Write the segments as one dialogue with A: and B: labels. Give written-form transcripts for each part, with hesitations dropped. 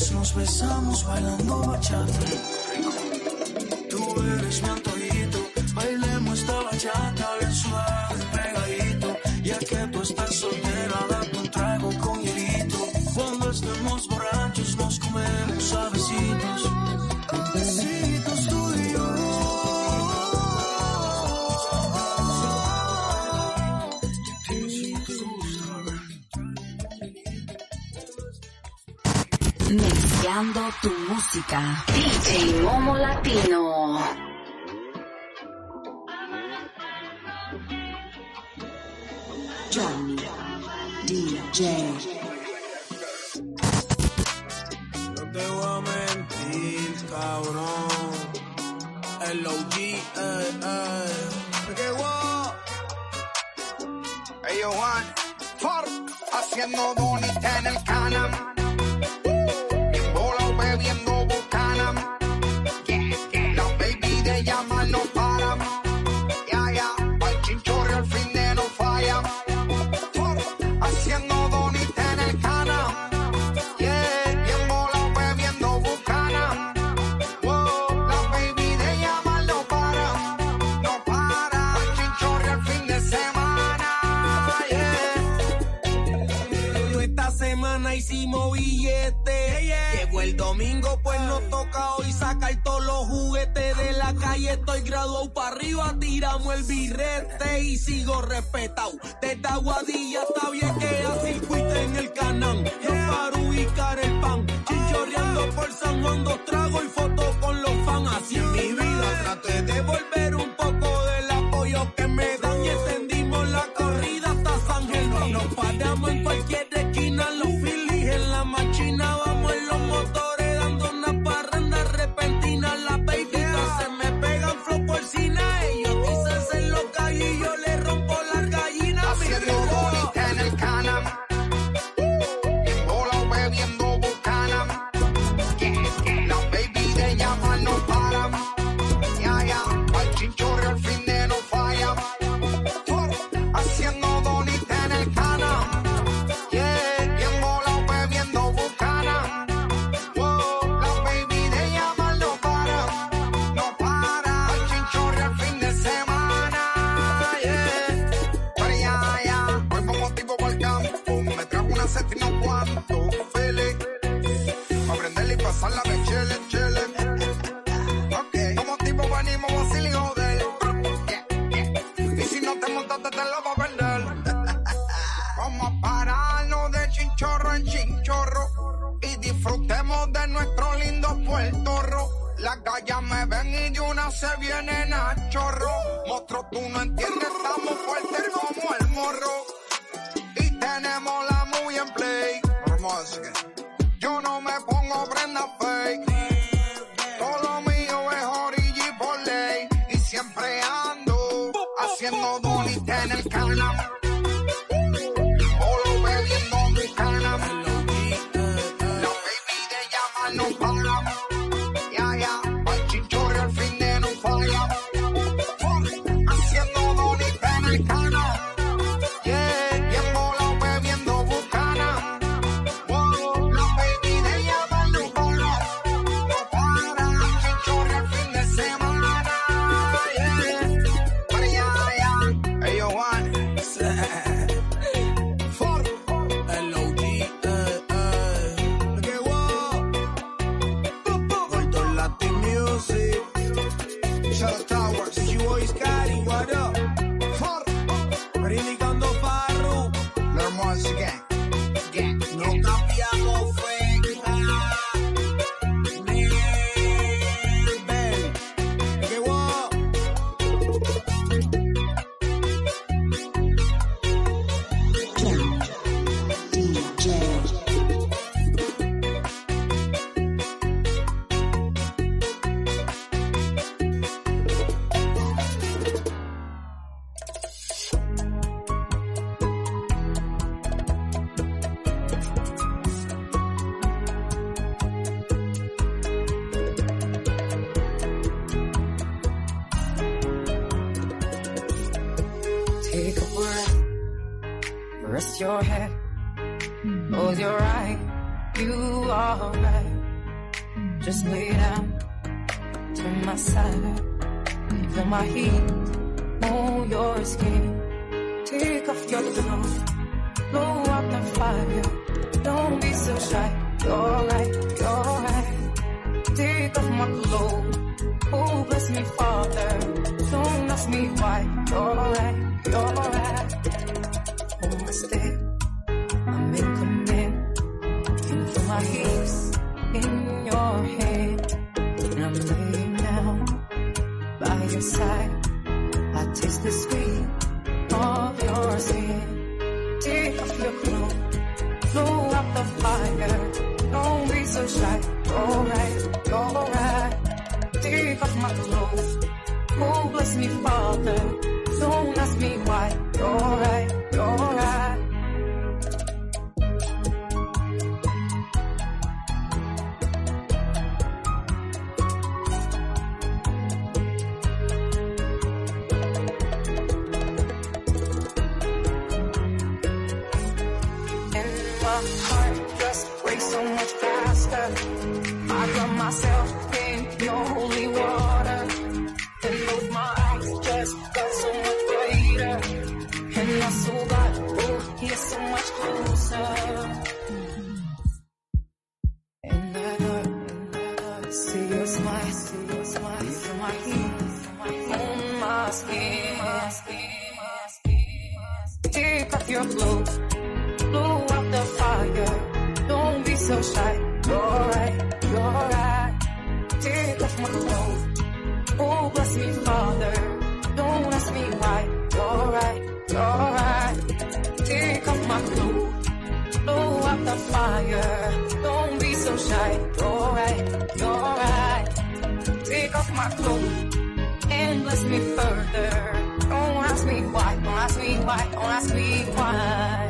A: días nos besamos bailando bachata. Tú eres mi antojito, bailemos esta bachata bien suave, pegadito. Ya que tú estás soltera, date un trago con hielito. Cuando estemos borrachos nos comemos suavecitos. Besitos tú y yo.
B: Mezclando tu música, DJ Momo Latino. Johnny DJ.
C: No te voy a mentir, cabrón. El OG, ¿Qué guau?
D: Hey, yo, Juan, haciendo bonita en el canam. Bebiendo Buchanan, la baby de llama no paran, al chinchorro al fin de no falla, haciendo bonita en el canam, bien volado bebiendo Buchanan, la baby de llama no para, al chinchorro al fin de semana,
C: Esta semana hicimos billetes. Llegó el domingo, pues nos toca hoy sacar todos los juguetes de la calle. Estoy graduado para arriba, tiramos el birrete y sigo respetado. Desde Aguadilla hasta Viequea, circuito en el Canán. No para ubicar el pan, chinchorreando por San Juan, 2 tragos y fotos con los fans. Así en mi vida traté de volver un poco del apoyo que me dan y extendimos la corrida hasta San Germán. Nos paramos en cualquier esquina, los Phillies en la machina, vamos en los motores dando una parranda repentina. La babyita se me pegan flow porcina, ellos dicen ser loca y yo le rompo las gallinas.
D: Haciendo bonita en el canam, bien volado bebiendo Buchanan, la baby de llama no paran, al chinchorro al fin de no falla, haciendo bonita en el canam, bien volado bebiendo Buchanan, la baby de llama no para, al chinchorro al fin de semana, pero hoy como tipo para el campo, me trajo una set y no cuanto, fele, pa' prenderle y pasarla de chele, ok, como tipo venimos vacil y joder, y si no te montaste te lo vas a perder, vamos a pararnos de chinchorro en chinchorro, y disfrutemos de nuestro lindo Puerto Rico. Las gallas me ven y de una se vienen a chorro. Monstruo, tú no entiendes, estamos fuertes como el morro. Y tenemos la muy en play. Yo no me pongo prenda fake. Todo lo mío es origi por ley. Y siempre ando haciendo bonita en el canam. Solo bebiendo mi canam. La baby de llama no para. Al chinchorro al fin de no falla, haciendo bonita en el canal, bien volado bebiendo Buchanan, la baby de llama no para, al chinchorro al fin de semana, hey yo Juan,
C: El OG, que guau. Gordo Latin Music,
D: Shadow Towers,
C: G-Boys Cari, what up? Predicando Farru,
D: La Hermosa Gang.
C: no cambiamos fecha. Nivel, que guau.
B: DJ.
E: Take a breath, rest your head, close your eyes. you alright. Just lay down to my side. Feel my heat on your skin. Take off your clothes, blow up the fire. Don't be so shy. You're right, you're right. Take off my clothes. Oh, bless me, Father. Don't ask me why. You're right, you're right. Hold my step, I'm in command. You feel my hips in your head. And I'm laying down by your side. I taste the sweet of your skin. Take off your clothes, blow up the fire. Don't be so shy. You're right, you're right. Take off my clothes. Oh, bless me, Father. Don't ask me why. You're right, you're right. And my heart just race so much faster. I drown myself in your holy water. And both my eyes just got so much brighter. And my soul got, oh, you're so much closer. And I see your smile, feel my heat on my skin. Take off your clothes, blow up the fire. Don't be so shy. You're right, you're right. Take off my clothes. Oh, bless me, Father. Don't ask me why. You're right, you're right. Take off my clothes. Blow up the fire. Don't be so shy. You're right, you're right. Take off my clothes and bless me further. Don't ask me why. Don't ask me why. Don't ask me why.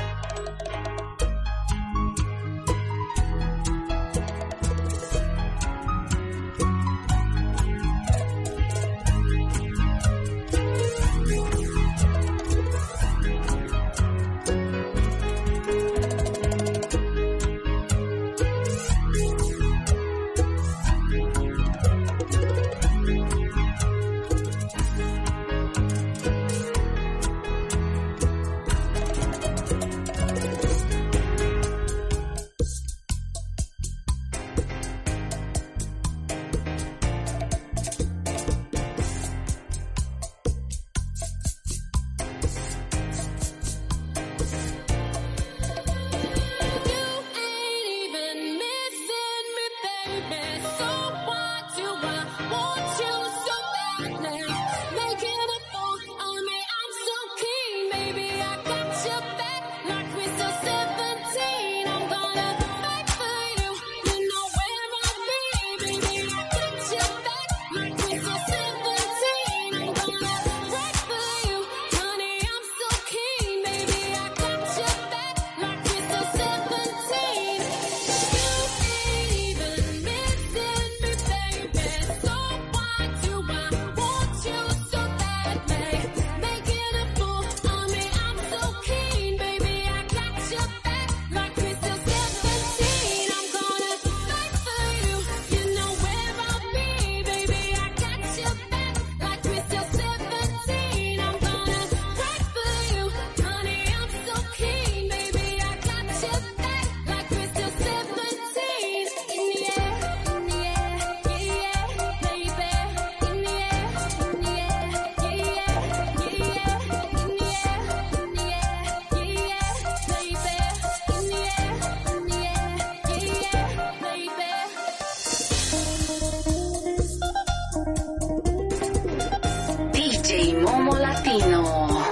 B: Momo Latino.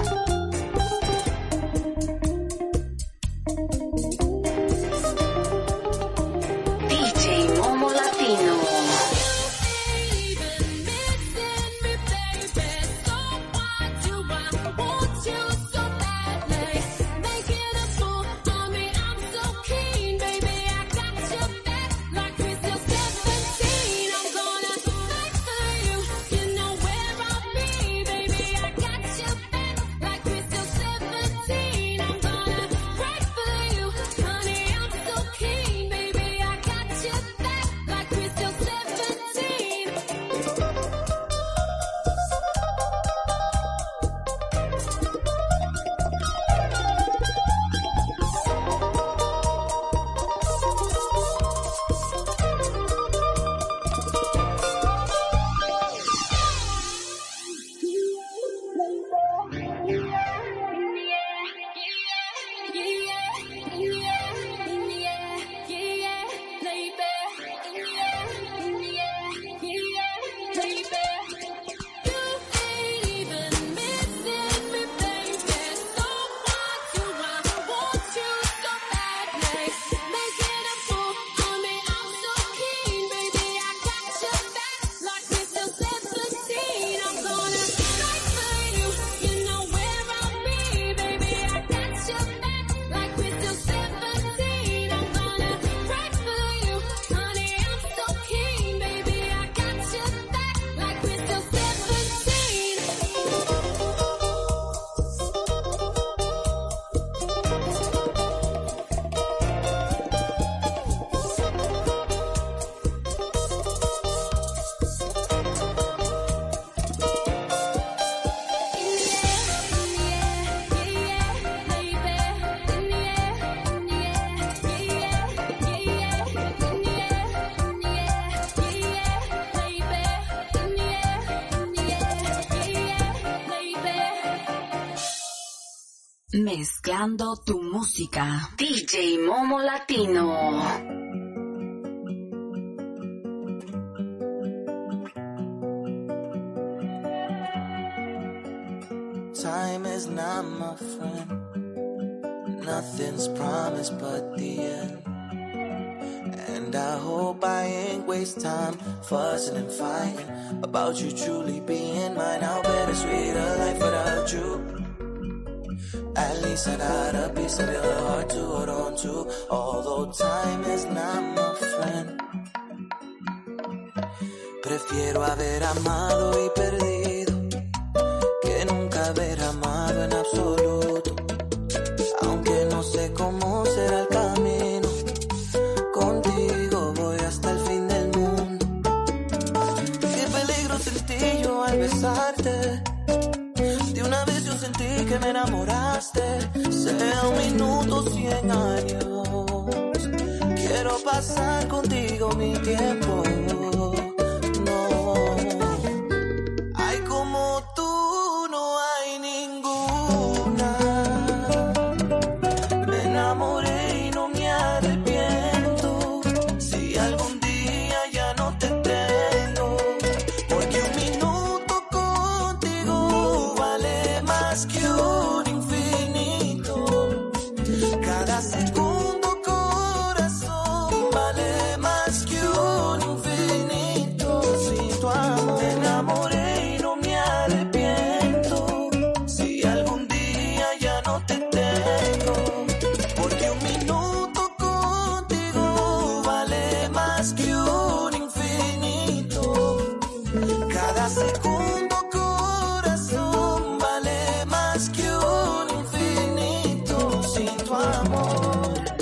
B: DJ Momo Latino.
F: Like
B: Mezclando tu música. DJ Momo Latino.
A: Time is not my friend. Nothing's promised but the end. And I hope I ain't waste time fussing and fighting about you truly being mine. How bittersweet a life without you. At least I got a piece of your heart to hold on to. Although time is not my friend. Prefiero haber amado y perdido que nunca haber amado en absoluto. Aunque no sé cómo será el camino, contigo voy hasta el fin del mundo. Qué peligro sentí yo al besarte. De una vez yo sentí que me enamoraste. Sea un minuto, 100 años. Quiero pasar contigo mi tiempo. No, hay como tú, no hay ninguna. Me enamoré y no me arrepiento. Si algún día ya no te tengo, porque un minuto contigo vale más que un infinito. Cada segundo, corazón, vale más que un infinito. Sin tu amor me enamoré y no me arrepiento. Si algún día ya no te tengo, porque un minuto contigo vale más que un infinito. Cada segundo, corazón, vale más que un infinito. Sin tu amor.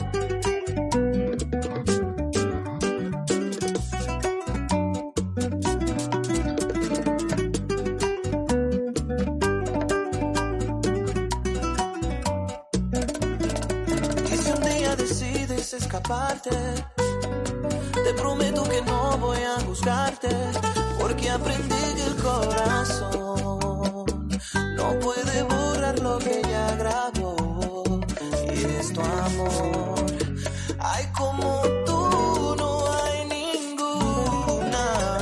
A: Y si un día decides escaparte, te prometo que no voy a juzgarte, porque aprendí que el corazón no puede borrar lo que ya grabó. Y es tu amor. Ay, como tú no hay ninguna.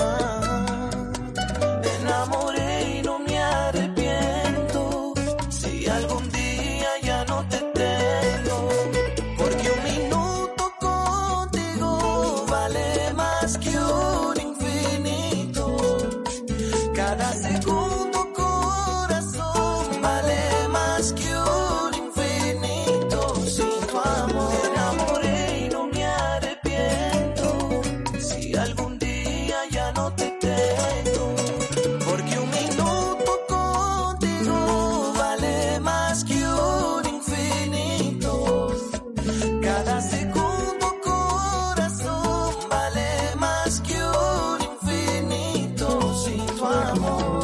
A: Me enamoré y no me arrepiento. Si algún día ya no te tengo, porque un minuto contigo vale más que un infinito. Cada segundo, corazón, vale más que un infinito. Sin tu amor me enamoré y no me arrepiento. Si algún día ya no te tengo, porque un minuto contigo vale más que un infinito. Cada segundo, corazón, vale más que un infinito. Sin tu amor.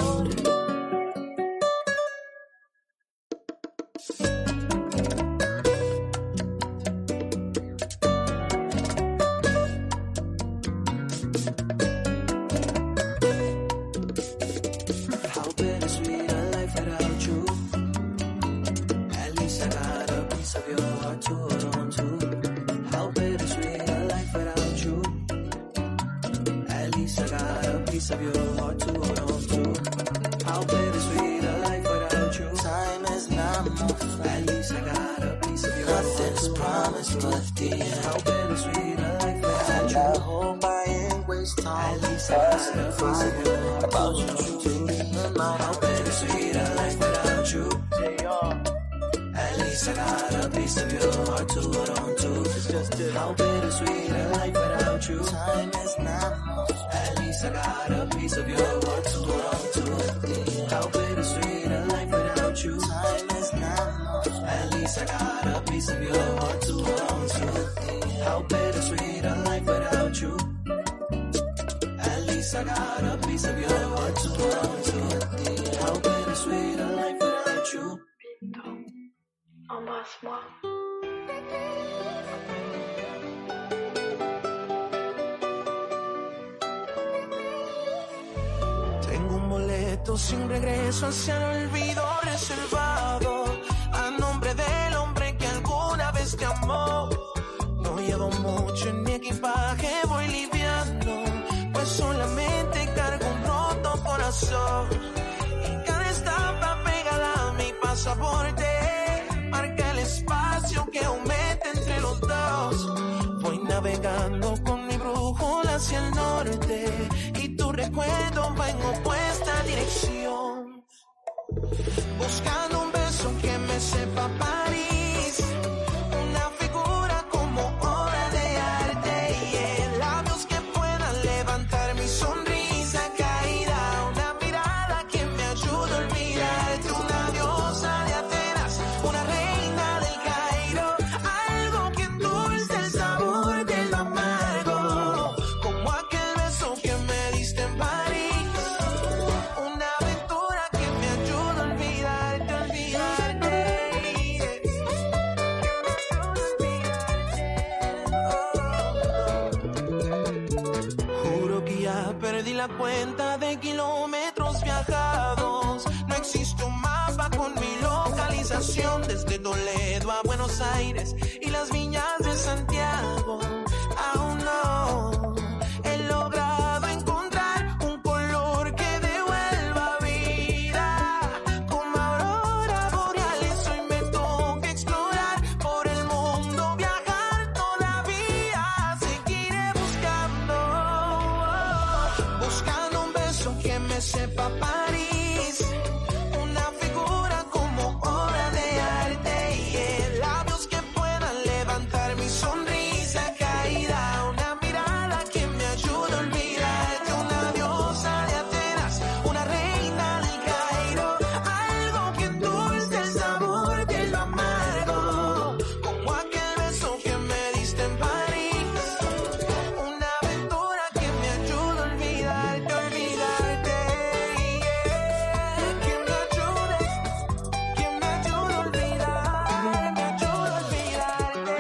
A: How bittersweet a life without you. At least I got a piece of your heart to hold on to. How bittersweet a life without you. At least I got a piece of your heart to hold on to. How bittersweet a life without you. Time is not my friend. At least I got a piece of your heart. Nothing's promised but the end. How bittersweet a life without you. I hope I ain't waste time. At least I got a piece of your heart about you truly in mine. How bittersweet a life without you. At least I got a piece of your heart to hold on to. How bittersweet a life without you. Time is not my friend. At least I got a piece of your heart to hold on to. How bittersweet a life without you. Time is not my friend. At least I got a piece of your heart to hold on to. How bittersweet a life without you. At least I got a piece of your heart to hold on to. How bittersweet a life without you.
E: Embrasse-moi.
C: Tengo un boleto sin regreso hacia el olvido reservado a nombre de llevado mucho en mi equipaje, voy liviano, pues solamente cargo un roto corazón. Y cada estampa pegada a mi pasaporte marca el espacio que aumenta entre los dos. Voy navegando con mi brújula hacia el norte y tu recuerdo va en opuesta dirección. Buscando un beso que me sepa París, una figura como obra de arte y labios que puedan levantar mi sonrisa caída, una mirada que me ayude a olvidarte, una diosa de Atenas, una reina del Cairo, algo que endulce el sabor de lo amargo, como aquel beso que me diste en París, una aventura que me ayude a olvidarte, olvidarte. Juro que ya perdí la cuenta de kilómetros viajados. No existe un mapa con mi localización desde Toledo a Buenos Aires y las viñas de Santiago. Aún no he logrado encontrar un color que devuelva vida. Como aurora boreales hoy me toca explorar por el mundo, viajar todavía, seguiré buscando un beso que me sepa París, una figura como obra de arte y labios que puedan levantar mi sonrisa caída, una mirada que me ayude a olvidarte, una diosa de Atenas, una reina del Cairo, algo que endulce el sabor de lo amargo, como aquel beso que me diste en París, una aventura que me ayude a olvidarte, olvidarte, que me ayude a olvidar, me ayude a olvidarte,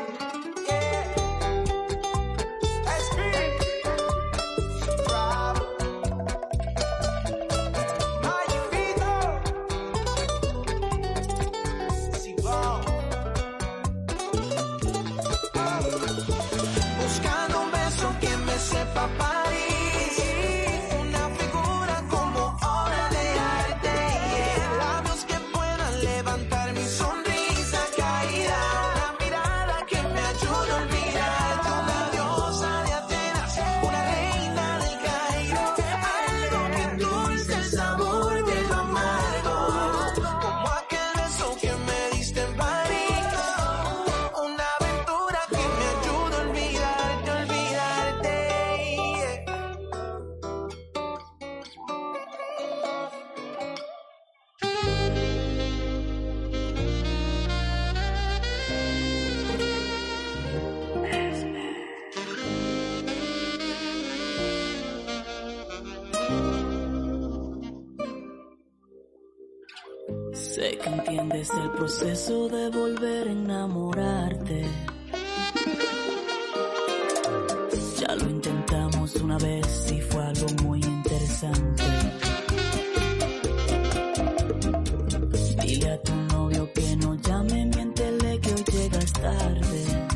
C: buscando un beso que me sepa París, una figura como obra de arte y labios que puedan levantar mi sonrisa caída, una mirada que me ayude a olvidarte, una diosa de Atenas, una reina del Cairo, algo que endulce el sabor de lo amargo, como aquel beso que me diste en París, una aventura que me ayude a olvidarte, olvidarte.
F: Sé que entiendes el proceso de volver a enamorarte. Ya lo intentamos una vez y fue algo muy interesante. Dile a tu novio que no llame, miéntele que hoy llegas tarde.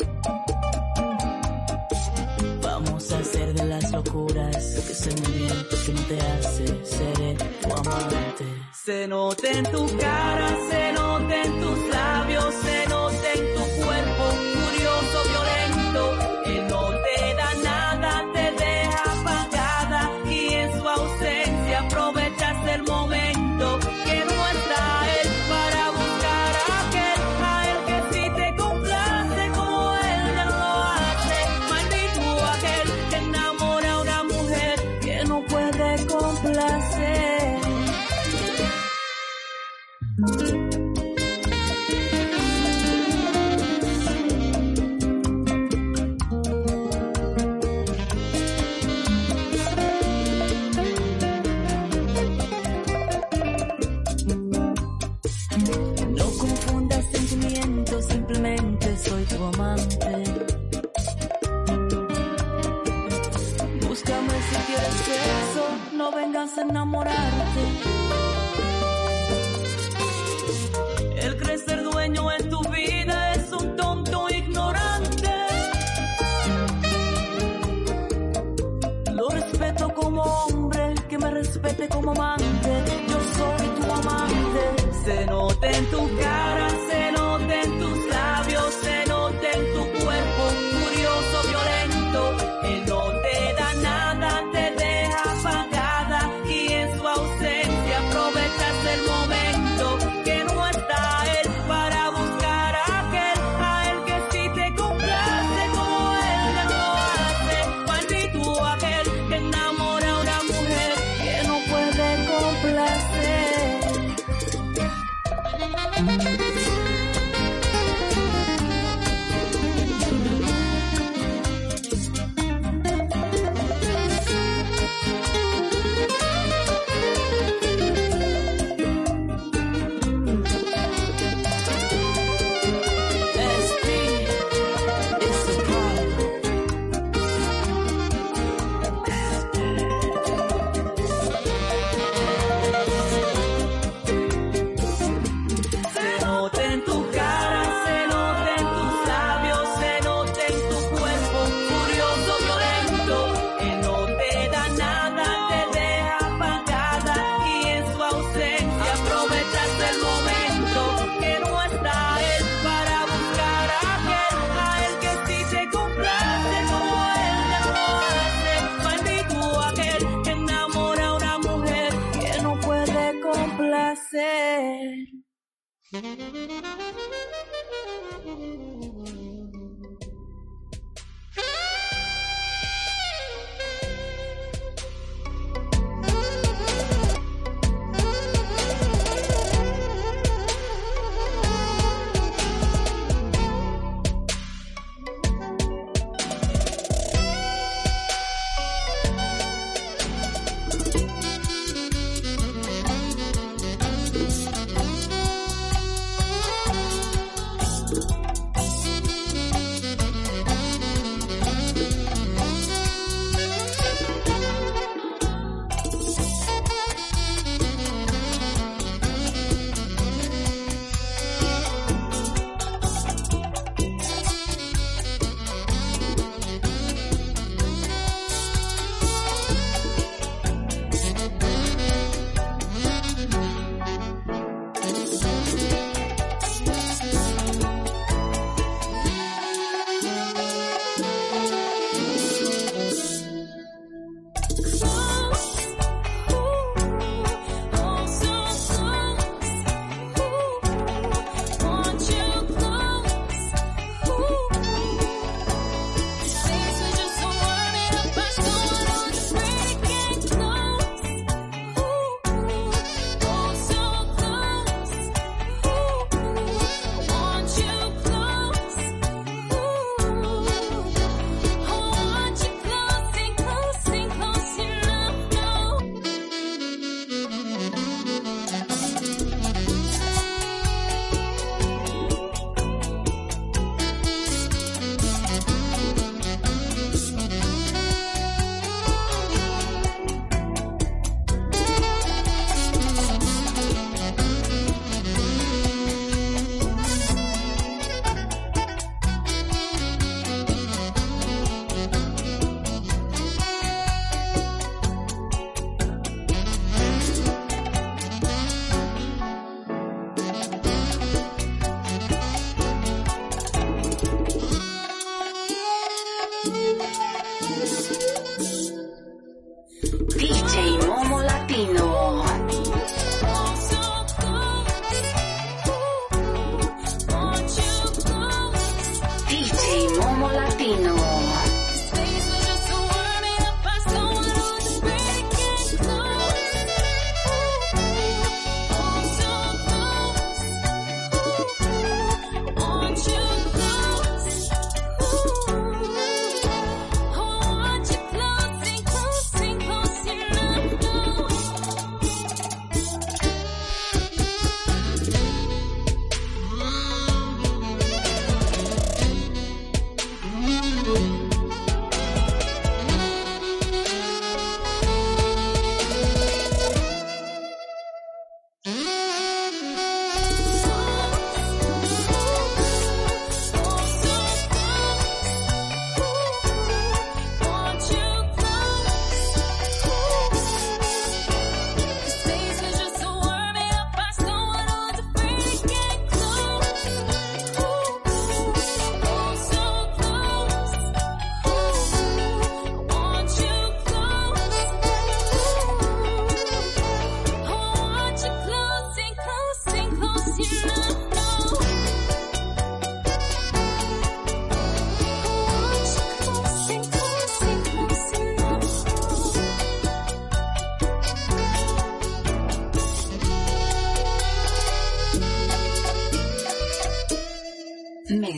F: Vamos a hacer de las locuras que sé muy bien que no te hace, seré tu amante. Se nota en tu cara, se nota en tus labios, se nota en tu cuerpo curioso, violento, que no te da nada, te deja apagada y en su ausencia aprovechas el momento que no está él para buscar a él que sí te complace como él ya lo hace. Maldito aquel que enamora a una mujer que no puede complacer.
E: vengas a enamorarte. El crecer dueño en tu vida es un tonto ignorante.
F: verte como amante, yo soy tu amante. Se nota en tu cara, se nota en tus labios, se nota en tu cuerpo furioso, violento. Él no te da nada, te deja apagada y en su ausencia aprovechas el momento que no está él para buscar a él que sí te complace como él ya lo hace. Maldito aquel que enamora a una mujer que no puede complacer.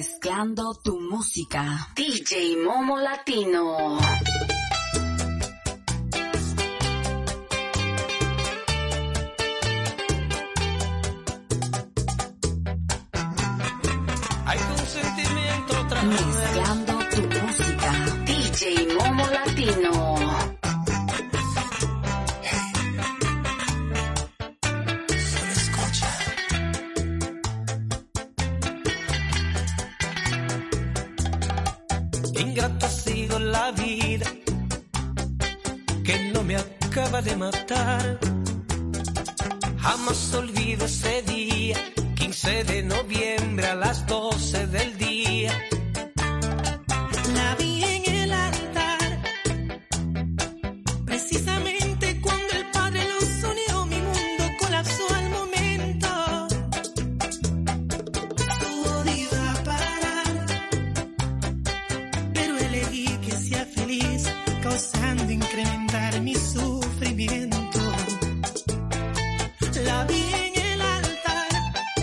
B: Mezclando tu música. DJ Momo Latino.
C: Hay consentimiento otra vez.
B: Mezclando tu música. DJ Momo Latino.
C: Ingrata ha sido la vida que no me acaba de matar. Jamás olvido ese día, 15 de noviembre a las 12 del día.
G: La vi en el altar, precisamente cuando el Padre los unió, mi mundo colapsó al momento. Todo iba a parar, pero elegí que sea feliz, causando incrementar mi sufrimiento. La vi en el altar,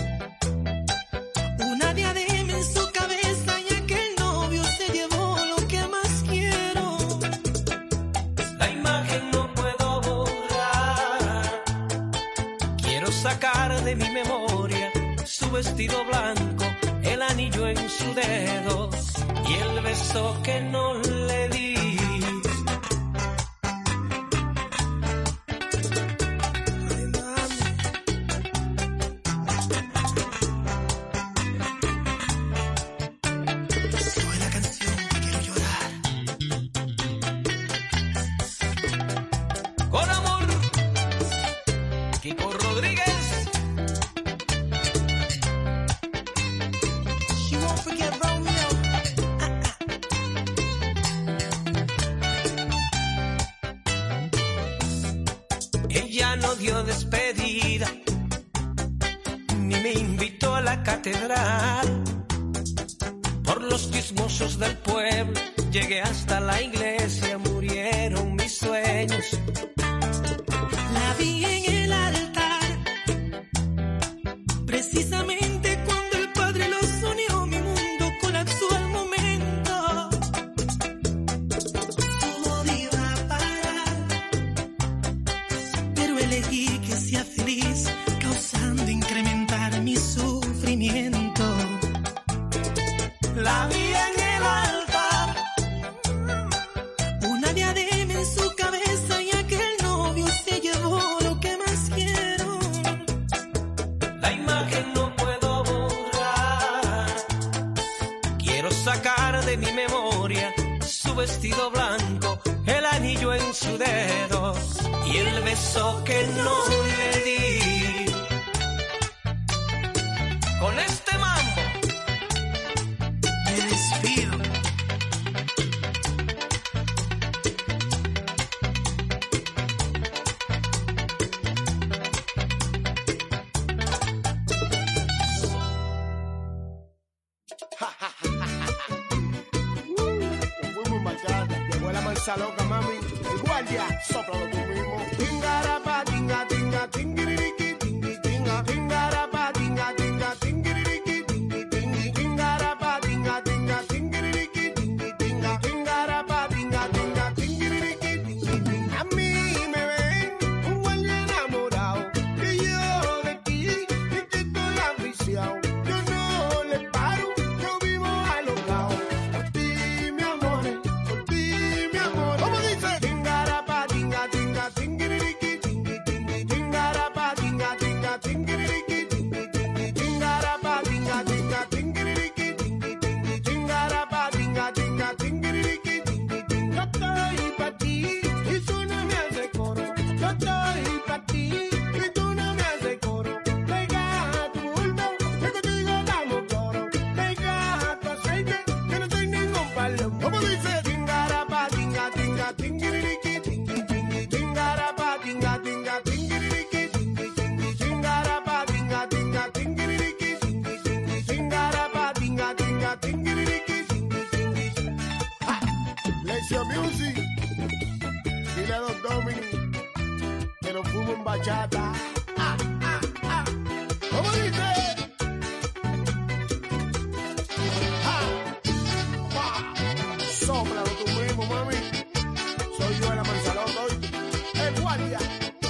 G: una diadema en su cabeza, y aquel novio se llevó lo que más quiero.
C: La imagen no puedo borrar. Quiero sacar de mi memoria su vestido blanco, el anillo en su dedo y el beso que no le di.
G: Soy la canción que quiero llorar.
C: Con amor, Kiko Rodríguez.
G: She won't forget Romeo.
C: Ella no dio despedida, ni me invitó a la catedral. Por los chismosos del pueblo, llegué hasta la iglesia, murieron mis sueños.
G: La vi en el altar, precisamente cuando el Padre los unió, mi mundo colapsó al momento. Todo iba a parar, pero elegí que sea feliz, causando incrementar mi sufrimiento.
C: La vi en el altar,
G: Una diadema en su cabeza, y aquel novio se llevó lo que más quiero.
C: la imagen no puedo borrar. Quiero sacar de mi memoria su vestido blanco, el anillo en su dedo y el beso que no le di. Con este mambo
G: Me despido.
H: Fuimos machata, llegó la mansa loca, mami. El guardia, sóplalo tú mismo. Tingarapa, tinga, tinga, tingiriki, tingi, tinga. Tingarapa, tinga, tinga, tingiriki, tingi, tingi. Tingarapa, tinga, tinga, tingiriki, tingi, tinga. Tingarapa, tinga, tinga, tingiriki, tingi, tinga. A mí me ven un guardia enamorado, que yo de ti y que estoy ambiciado. Yo no le paro, yo vivo alocado. Por ti, mi amor, por ti, mi amor. ¿Cómo dice? Tingarapa, tinga, tinga, tingiriki, tingi, tingi. Tingarapa, tinga, tinga, tingiriki, tingi, tingi. Tingarapa, tinga, tinga, tingiriki, tingi, tingi. Tingarapa, tinga, tinga, tingiriki, tingi, tingi. Yo estoy pa' ti y tú no me haces coro. Yo estoy pa' ti y tú no me haces coro. Pega tu bulto, que contigo damos toro. Pega tu aceite, que no soy ningún palo. ¿Cómo dice? Tingarapa, tinga, tinga, tingiriki, tingi, tingi. Tingarapa, tinga, tinga, tingiriki, tingi, tingi. Tingarapa, tinga, tinga, tingiriki, tingi, tingi. Tingarapa, tinga, tinga, tingiriki, tingi, tingi. ¡Ja! Lección Music. Dile a los Dominic que nos fuimos en bachata. ¿Cómo dice? Sóplalo tú mismo, mami. Soy yo el Manzaloca hoy. El guardia.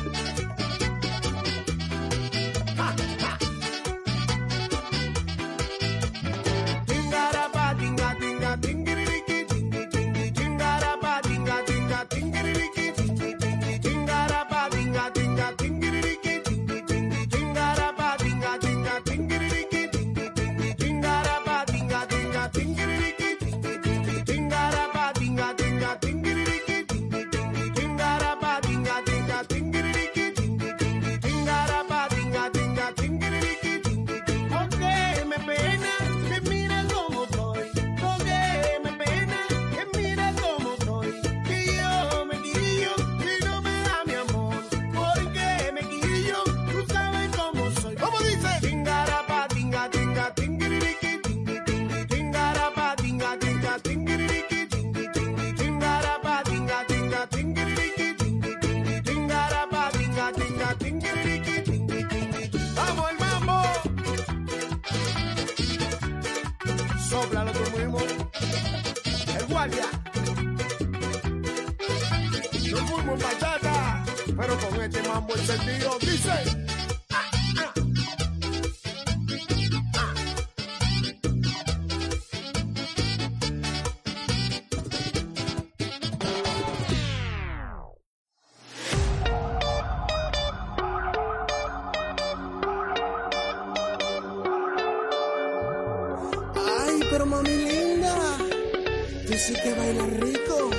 H: Ja, ja. Tingarapa, tinga, tinga, tingiriki, tingi, tingi, tingarapa, tinga, tinga, tingiriki, tingi, tingi, tingarapa, tinga, tinga, tingiriki, tingi, tingi, tingarapa, tinga, tinga, tingiriki, tingi, tingi, tingarapa, tinga, tinga, tingiriki, tingi, tingi, tingarapa, tinga, tinga, tingiriki, tingi, tingi, tingarapa, tinga, tinga, tingiriki, tingi, tingi, tingarapa, tinga, tinga, tingiriki, tingi, tingi. Porque me pena que mira cómo soy, porque me pena que mira cómo soy, que yo me quillo y no me da mi amor, porque me quillo, tú sabes cómo soy. ¿Cómo dice? Tingarapa, tinga, tinga, tingiriki, tingi, tingi, tingarapa, tinga, tinga, tingiriki, tingi, tingi, tingarapa, tinga, tinga, tingiriki, tingi, tingi, tingarapa, tinga, tinga, tingiriki, tingi, tingi. ¡Vamos el mambo! Sóplalo tú mismo. El guardia. Nos fuimos en bachata, pero con este mambo encendido dice. Ay, pero mami linda, tú sí que bailas rico.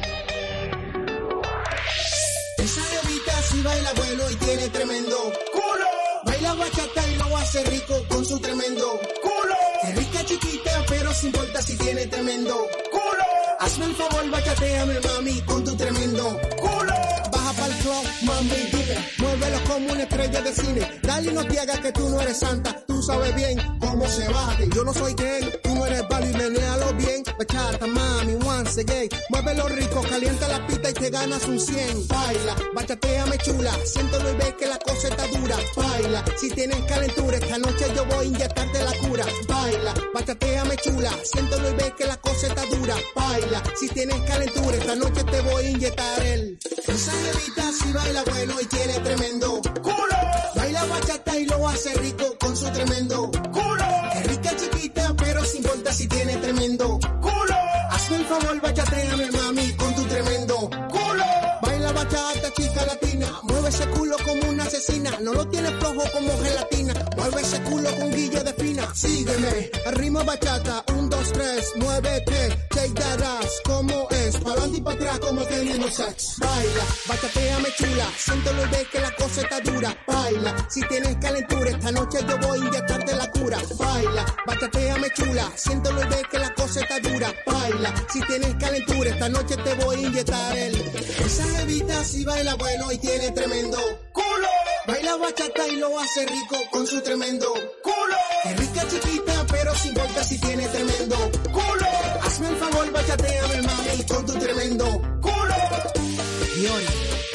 H: Esa jevita sí baila bueno y tiene tremendo culo. Baila bachata y lo hace rico con su tremendo culo. Es rica chiquita, pero se importa si tiene tremendo culo. Hazme el favor, bachateame mami con tu tremendo culo. Baja pa'l club, mami, dime, muévelo como una estrella de cine. Dale y no te hagas que tú no eres santa, tú sabes bien cómo se bate. Yo no soy gay, tú no eres Bali, menéalo bien. Bachata, mami, once again. Muévelo rico, calienta la pista y te ganas un 100. Baila, bachateame chula, siéntelo y ve que la cosa está dura. Baila, si tienes calentura, esta noche yo voy a inyectarte la cura. Baila, bachateame chula, siéntelo y ve que la cosa está dura. Baila, si tienes calentura, esta noche te voy a inyectar el... Esa jevita sí baila bueno y tiene tremendo culo. Baila bachata y lo hace rico con su tremendo culo. Es rica chiquita, pero sin importa si tiene tremendo culo. Hazme el favor, bachateame mami con tu tremendo culo. Baila bachata, chica latina, mueve ese culo como una asesina. No lo tienes flojo como gelatina, mueve ese culo con guille de fina. Sígueme, al ritmo bachata, 1, 2, 3, muévete, shake that ass, como es, pa'lante y pa' atrás como teniendo sex. Baila, bachateame chula, siéntelo y ve que la cosa está dura. Baila, si tienes calentura, esta noche yo voy a inyectarte la cura. Baila, bachateame chula, siéntelo y ve que la cosa está dura. Baila, si tienes calentura, esta noche te voy a inyectar el... Esa jevita sí baila bueno y tiene tremendo culo. Baila bachata y lo hace rico con su tremendo culo. Es rica chiquita, pero sin importa si tiene tremendo culo. Hazme el favor, bachateame mami con tu tremendo culo. Yori.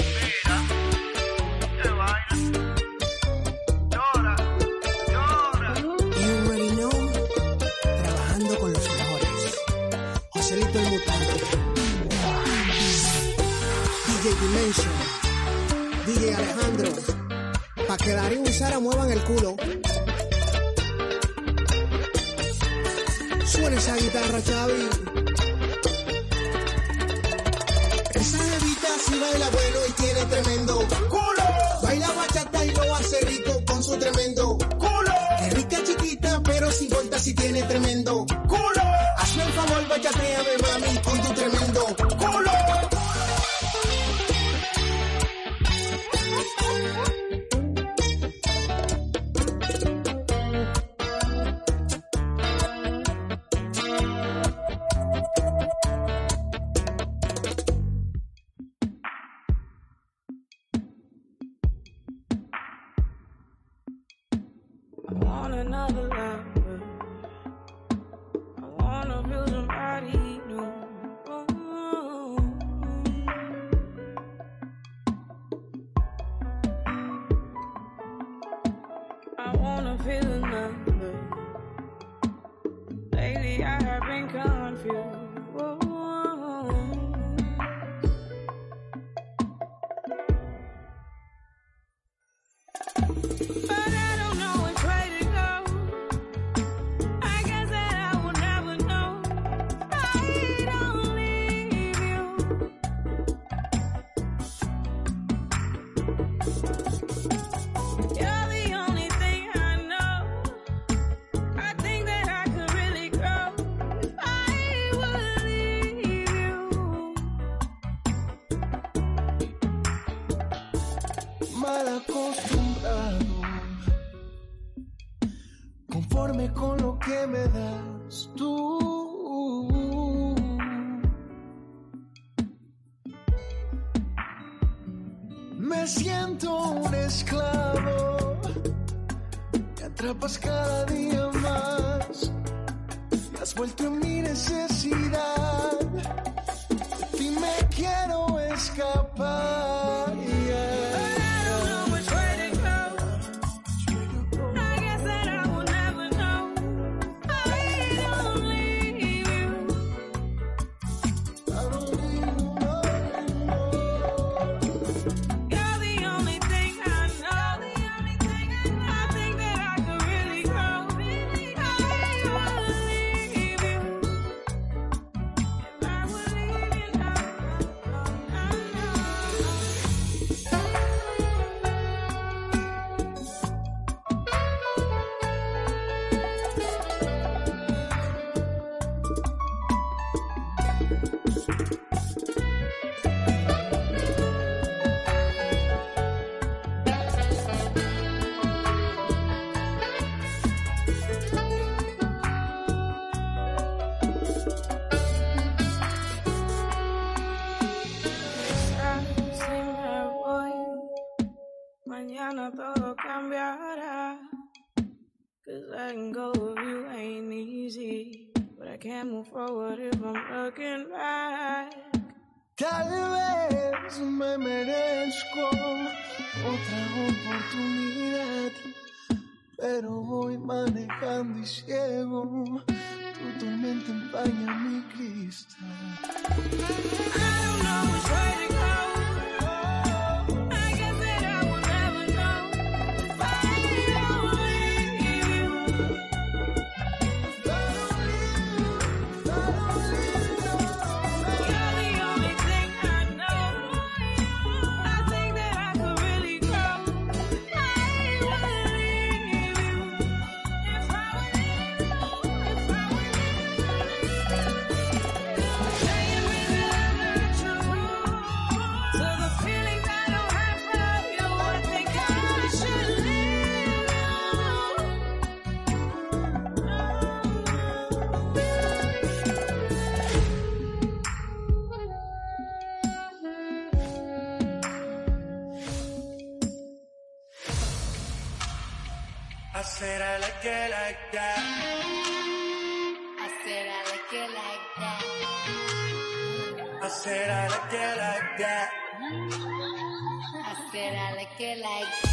H: You already know, trabajando con los mejores. Joselito el Mutante, DJ Dimension, DJ Alejandro, pa' que Darío y Sara muevan el culo. Suena esa guitarra, Chavi. Esa jevita sí baila bueno y tiene tremendo culo. Baila bachata y lo hace rico con su tremendo culo. Es rica chiquita, pero sin importa si tiene tremendo culo. Hazme el favor, bachateame mami con tu tremendo culo.
I: Another lover. I wanna feel somebody new. I wanna feel another. Lately I have been confused.
A: mal acostumbrado, conforme con lo que me das tú. Me siento un esclavo, me atrapas cada día más, me has vuelto en mi necesidad, de ti me quiero escapar.
I: Mañana todo cambiará. 'Cause letting go of you ain't easy, but I can't move forward if I'm looking back.
A: Tal vez me merezco otra oportunidad, pero voy manejando y ciego, tu tormenta empaña mi cristal.
I: I don't know which way to go.
A: I said I like it like that.
J: I said I like it like that.
A: I said I like it like that.
J: I said I like it like that.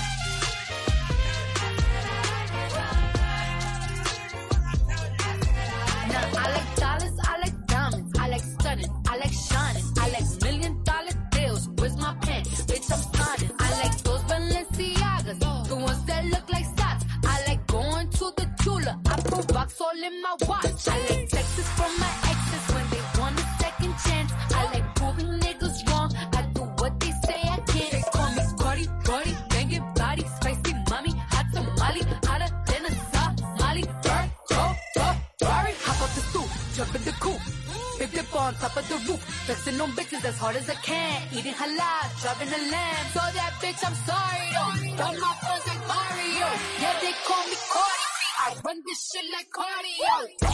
J: Now I like dollars, I like diamonds, I like stunning, I like shining, I like $1,000,000 deals. Where's my pen? Bitch, I'm starting. I like those Balenciagas, the ones that look like socks. I like going to the Tula. I put rocks all in my watch. I like texts from my exes when they want a second chance. I like proving niggas wrong. I do what they say I can't. They call me Cardi, Cardi, banging body, spicy mommy, hot tamale, hotter than a Somali. Ferrari, hop up the stoop, jump in the coupe. Big dip on top of the roof, flexing on bitches as hard as I can. Eating halal, driving a lamb. So that bitch, I'm sorry though. All my friends like Mario. Yeah, they call me Cardi B. I run this shit like cardio.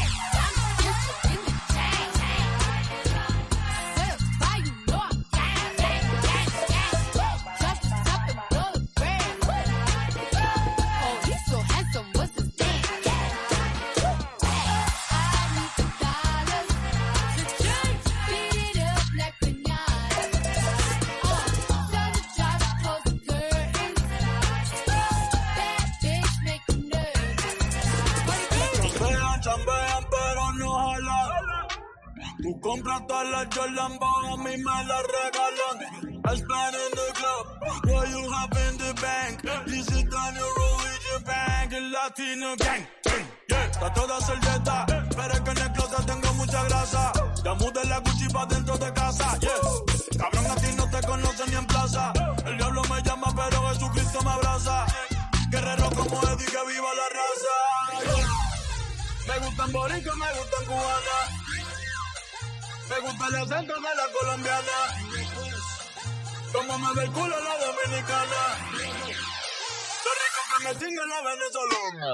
A: Tú compras todas las Jordan, a mí me las regalan. I spend in the club, what you have in the bank. This is Daniel Religion Bank, el Latino Gang. Yeah, está toda cerveza, pero es que en el closet tengo mucha grasa. Ya mudé la Gucci pa' dentro de casa, yeah. Cabrón, a ti no te conocen ni en plaza. El diablo me llama, pero Jesucristo me abraza. Guerrero como Eddie, que viva la raza. Yeah. Me gustan boricua, me gustan cubanas. Me gusta el acento de la colombiana. Como me ve el culo la dominicana. Lo rico que me tinga la venezolana.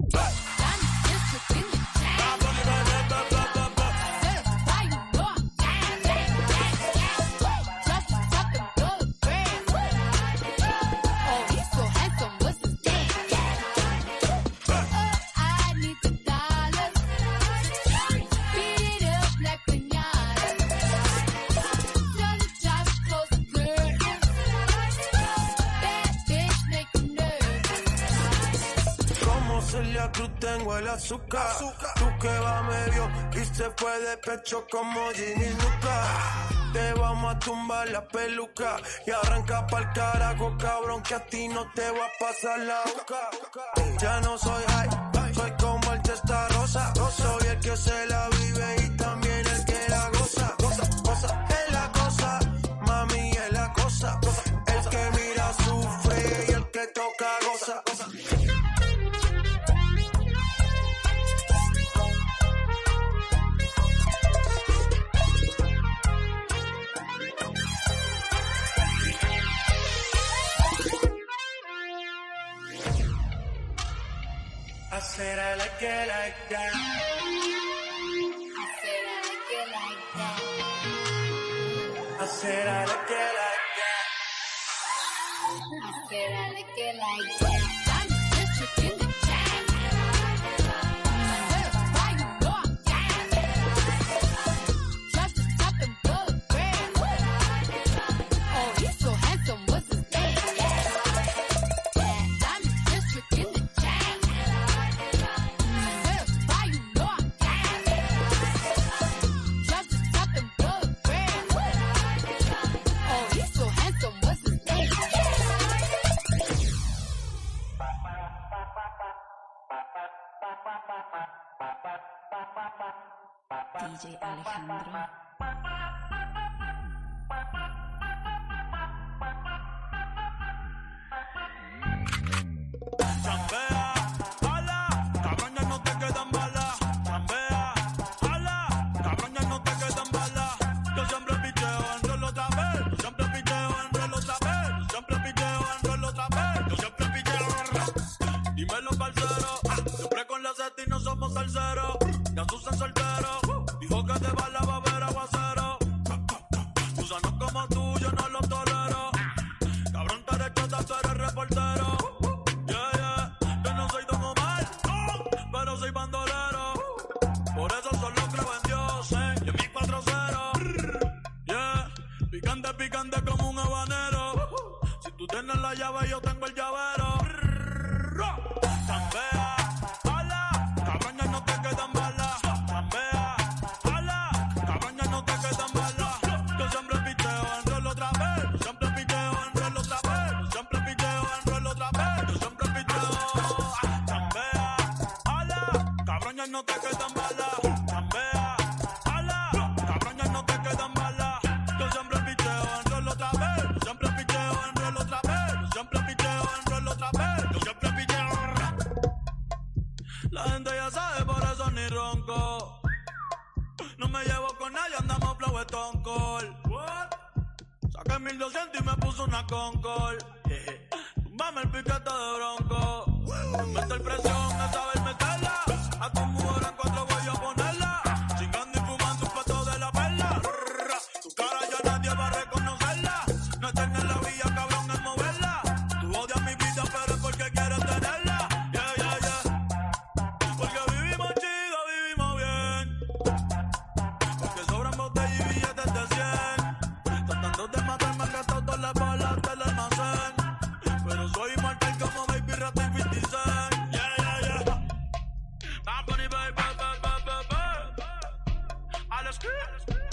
C: Celia Cruz tengo el azúcar. Tú que va medio y se fue de pecho como Ginny Luca. Te vamos a tumbar la peluca y arranca pa'l carajo, cabrón, que a ti no te va a pasar la boca. Ya no soy high, soy como el Testa Rosa. Soy el que se la vive y también el que la goza. Goza, es la cosa, mami, es la cosa. El que mira sufre y el que toca goza.
A: I said I like it like that. I said I like it like that.
J: I said I like it like that. I'm district in the chat. Why you know I'm down? Drop the top and bulletproof. Oh, he's so handsome. What's his name? I'm district in the chat. Why you know I'm down? Drop the top and bulletproof. Oh, he's so handsome. What's his name?
B: DJ Alejandro.
A: Chambea, ala, cabrón, ya no te quedan balas. Chambea, ala, cabrón, ya no te quedan balas. Yo siempre picheo, enrolo otra vez. Yo siempre picheo, enrolo otra vez. Yo siempre picheo, enrolo otra vez. Yo siempre picheo. Dímelo, parcero. Siempre con la seta y no somos salseros. Ya Susan soltero. Dijo que te va la babera aguacero. Gusanos como tú, yo no los tolero. Cabrón, tú eres chota, tú eres reportero. Yo no soy Don Omar, pero soy bandolero. Por eso solo creo en Dios, y en mi 4-0. Yeah, picante, picante como un habanero. Si tú tienes la llave, yo tengo el llavero. Chambea, ala, cabrón, ya no te quedan balas. Chambea, ala, cabrón, ya no te quedan balas. Yo siempre picheo, enrolo otra vez. Yo siempre picheo, enrolo otra vez. Yo siempre picheo, enrolo otra vez. Yo siempre picheo. Chambea, ala, cabrón, ya no te quedan balas. Chambea, ala, cabrón, ya no te quedan balas. Yo siempre picheo, enrolo otra vez. Yo siempre picheo, enrolo otra vez. Yo siempre picheo, enrolo otra vez. Yo siempre picheo. La gente ya sabe, por eso ni ronco. No me llevo con nadie, andamos flow Stone Cold. Saqué 1200 y me puso una Concord. Tumbame el piquete de bronco. Meter presión, a saber meterla. A tu mujer en 4 voy a ponerla. Chingando y fumando un pato de la perla. Tu cara ya nadie va a reconocerla. No estar en la vía, cabrón, es moverla. Tú odias mi vida, pero es porque quieres tenerla. Porque vivimos chido, vivimos bien. Porque sobran botellas y billetes de 100. Tratando de matarme, han gastado todas las balas del almacén. Pero soy mortal como Baby Rata y 50 Cent. Bad Bunny, baby. Alex Kid.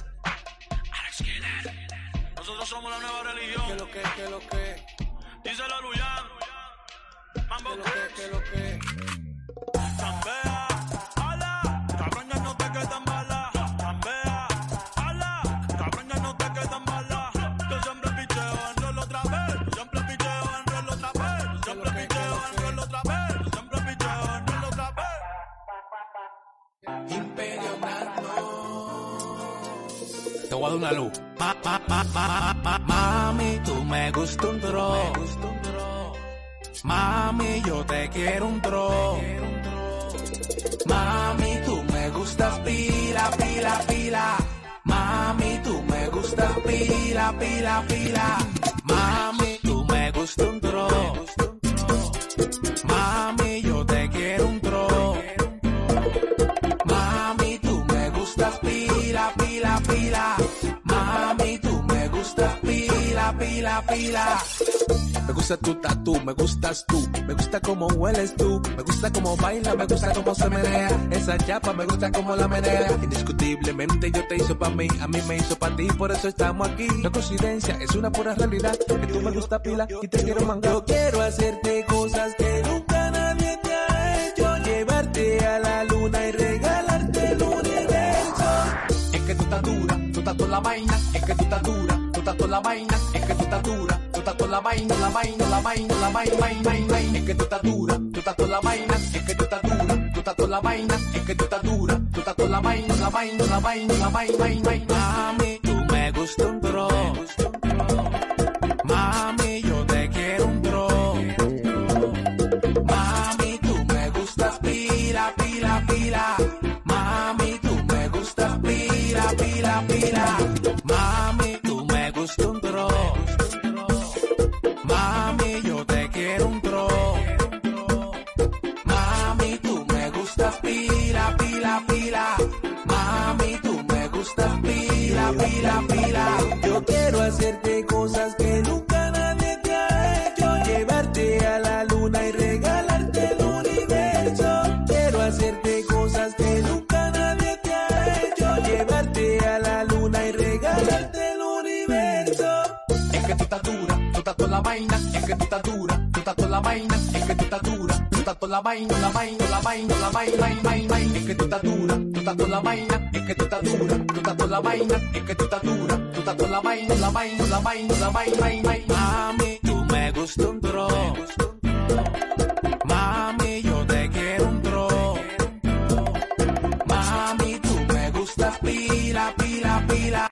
A: Nosotros somos la nueva religión.
H: Que lo que.
A: Díselo a Luyan. Mambo
H: Que lo que.
A: Chambea, ala, cabrón, ya no te quedan balas. Chambea, ala, cabrón, ya no te quedan balas. Yo siempre picheo, enrolo otra vez. Yo siempre picheo, enrolo otra vez. Yo siempre picheo, enrolo otra vez. Yo siempre picheo, enrolo otra vez.
C: Imperio Blanco.
K: Te voy a
C: de una luz. Mami, tú me gusta un dro. Mami, yo te quiero un dro. Mami, tú me gustas pila, pila, pila. Mami, tú me gustas pila, pila, pila. Mami, tú me gustas un dro. Mami, yo te quiero un dro. Mami, tú me gustas pila, pila, pila. Mami, tú me gustas pila, pila, pila. Me gusta tu tatu, me gustas tú, me gusta cómo hueles tú, me gusta cómo baila, me gusta cómo se menea, esa chapa me gusta cómo la menea, indiscutiblemente yo te hizo pa' mí, a mí me hizo pa' ti, por eso estamos aquí, no coincidencia, es una pura realidad, que tú me gusta pila y te quiero mangar. Yo quiero hacerte cosas que nunca nadie te ha hecho, llevarte a la luna y regalarte el universo. Es que tú estás dura, tú estás toda la vaina, es que tú estás dura, tú estás toda la vaina, es que tú estás dura. Tú estás toda la vaina, la vaina, la vaina, la vaina, vaina, es que tú estás dura, tú estás toda la vaina, es que tú estás dura, tú estás toda la vaina, es que tú estás dura, tú estás toda la vaina, la vaina, la vaina, la vaina, vaina. Mami, tú me gusta un dro. Mami, yo te quiero un dro. Mami, tú me gustas pila, pila, pila. Mami, tú me gustas pila, pila, pila. Mami, tú me gustas un dro. Mami, yo te quiero un dro. Mami, tú me gustas pila, pila, pila. Mami, tú me gustas pila, pila, pila. Yo quiero hacerte cosas que nunca nadie te ha hecho, llevarte a la luna y regalarte el universo. Quiero hacerte cosas que nunca nadie te ha hecho, llevarte a la luna y regalarte el universo. Es que tú estás dura, tú estás toda la vaina, es que tú estás dura, tú estás toda la vaina, es que tú estás dura, tú estás toda la vaina, la vaina, la vaina, la vaina, vaina, es que tú estás dura, tú estás toda la vaina, es que tú estás dura, tú estás toda la vaina, es que tú estás dura, tú estás toda la vaina, la vaina, la vaina, la vaina, vaina. Mami, tú me gusta un dro.